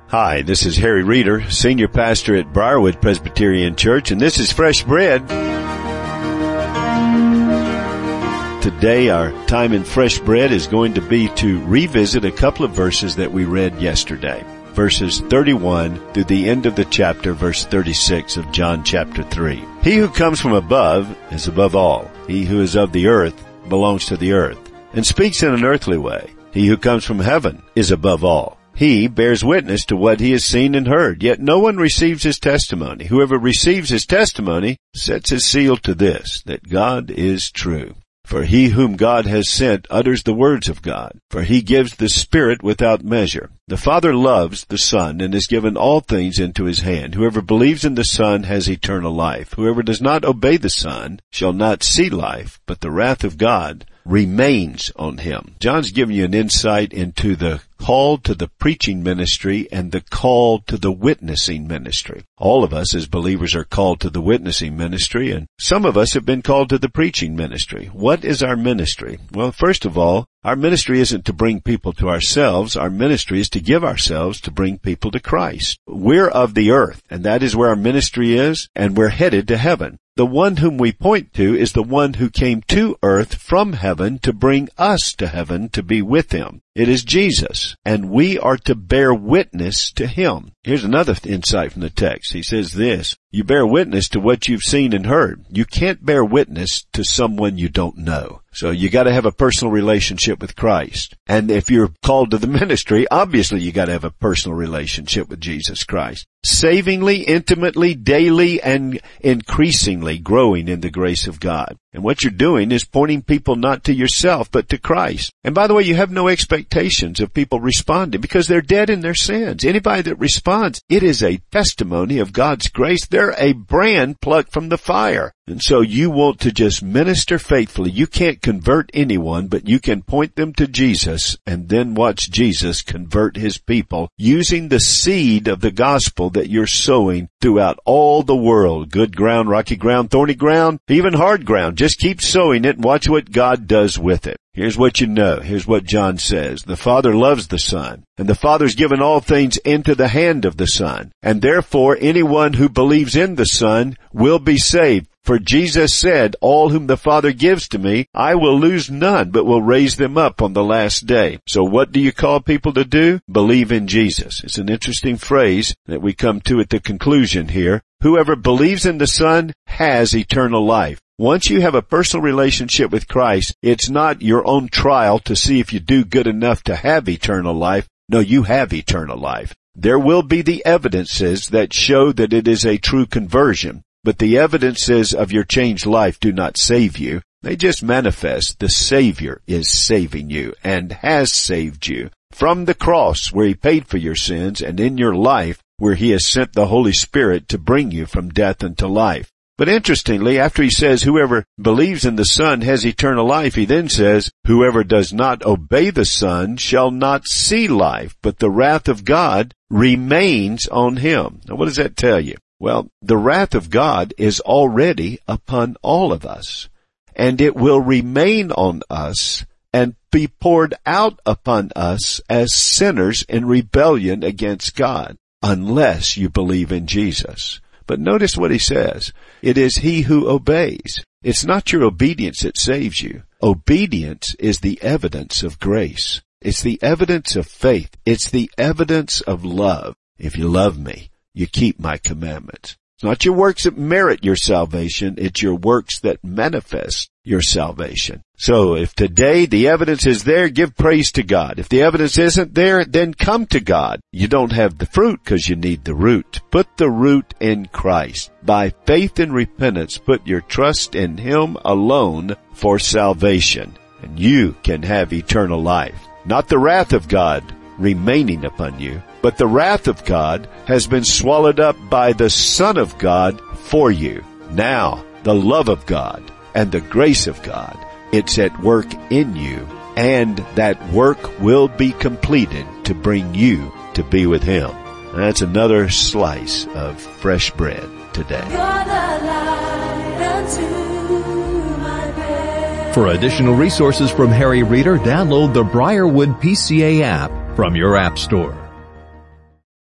Hi, this is Harry Reeder, Senior Pastor at Briarwood Presbyterian Church, and this is Fresh Bread. Today, our time in Fresh Bread is going to be to revisit a couple of verses that we read yesterday. Verses 31 through the end of the chapter, verse 36 of John chapter 3. He who comes from above is above all. He who is of the earth belongs to the earth, and speaks in an earthly way. He who comes from heaven is above all. He bears witness to what he has seen and heard, yet no one receives his testimony. Whoever receives his testimony sets his seal to this, that God is true. For he whom God has sent utters the words of God, for he gives the Spirit without measure. The Father loves the Son and has given all things into his hand. Whoever believes in the Son has eternal life. Whoever does not obey the Son shall not see life, but the wrath of God remains on him. John's giving you an insight into the call to the preaching ministry and the call to the witnessing ministry. All of us as believers are called to the witnessing ministry, and some of us have been called to the preaching ministry. What is our ministry? Well, first of all, our ministry isn't to bring people to ourselves. Our ministry is to give ourselves to bring people to Christ. We're of the earth, and that is where our ministry is, and we're headed to heaven. The one whom we point to is the one who came to earth from heaven to bring us to heaven to be with him. It is Jesus, and we are to bear witness to him. Here's another insight from the text. He says this, you bear witness to what you've seen and heard. You can't bear witness to someone you don't know. So you got to have a personal relationship with Christ. And if you're called to the ministry, obviously you got to have a personal relationship with Jesus Christ. Savingly, intimately, daily, and increasingly growing in the grace of God. And what you're doing is pointing people not to yourself, but to Christ. And by the way, you have no expectations of people responding because they're dead in their sins. Anybody that responds, it is a testimony of God's grace. They're a brand plucked from the fire. And so you want to just minister faithfully. You can't convert anyone, but you can point them to Jesus and then watch Jesus convert his people using the seed of the gospel that you're sowing throughout all the world. Good ground, rocky ground, thorny ground, even hard ground. Just keep sowing it and watch what God does with it. Here's what you know. Here's what John says. The Father loves the Son, and the Father's given all things into the hand of the Son. And therefore, anyone who believes in the Son will be saved. For Jesus said, all whom the Father gives to me, I will lose none, but will raise them up on the last day. So what do you call people to do? Believe in Jesus. It's an interesting phrase that we come to at the conclusion here. Whoever believes in the Son has eternal life. Once you have a personal relationship with Christ, it's not your own trial to see if you do good enough to have eternal life. No, you have eternal life. There will be the evidences that show that it is a true conversion, but the evidences of your changed life do not save you. They just manifest the Savior is saving you and has saved you from the cross where he paid for your sins and in your life where he has sent the Holy Spirit to bring you from death unto life. But interestingly, after he says whoever believes in the Son has eternal life, he then says, whoever does not obey the Son shall not see life, but the wrath of God remains on him. Now what does that tell you? Well, the wrath of God is already upon all of us, and it will remain on us and be poured out upon us as sinners in rebellion against God, unless you believe in Jesus. But notice what he says. It is he who obeys. It's not your obedience that saves you. Obedience is the evidence of grace. It's the evidence of faith. It's the evidence of love. If you love me, you keep my commandments. It's not your works that merit your salvation. It's your works that manifest your salvation. So if today the evidence is there, give praise to God. If the evidence isn't there, then come to God. You don't have the fruit because you need the root. Put the root in Christ. By faith and repentance, put your trust in him alone for salvation, and you can have eternal life. Not the wrath of God remaining upon you, but the wrath of God has been swallowed up by the Son of God for you. Now, the love of God and the grace of God, it's at work in you, and that work will be completed to bring you to be with him. That's another slice of fresh bread today. For additional resources from Harry Reeder, download the Briarwood PCA app from your app store.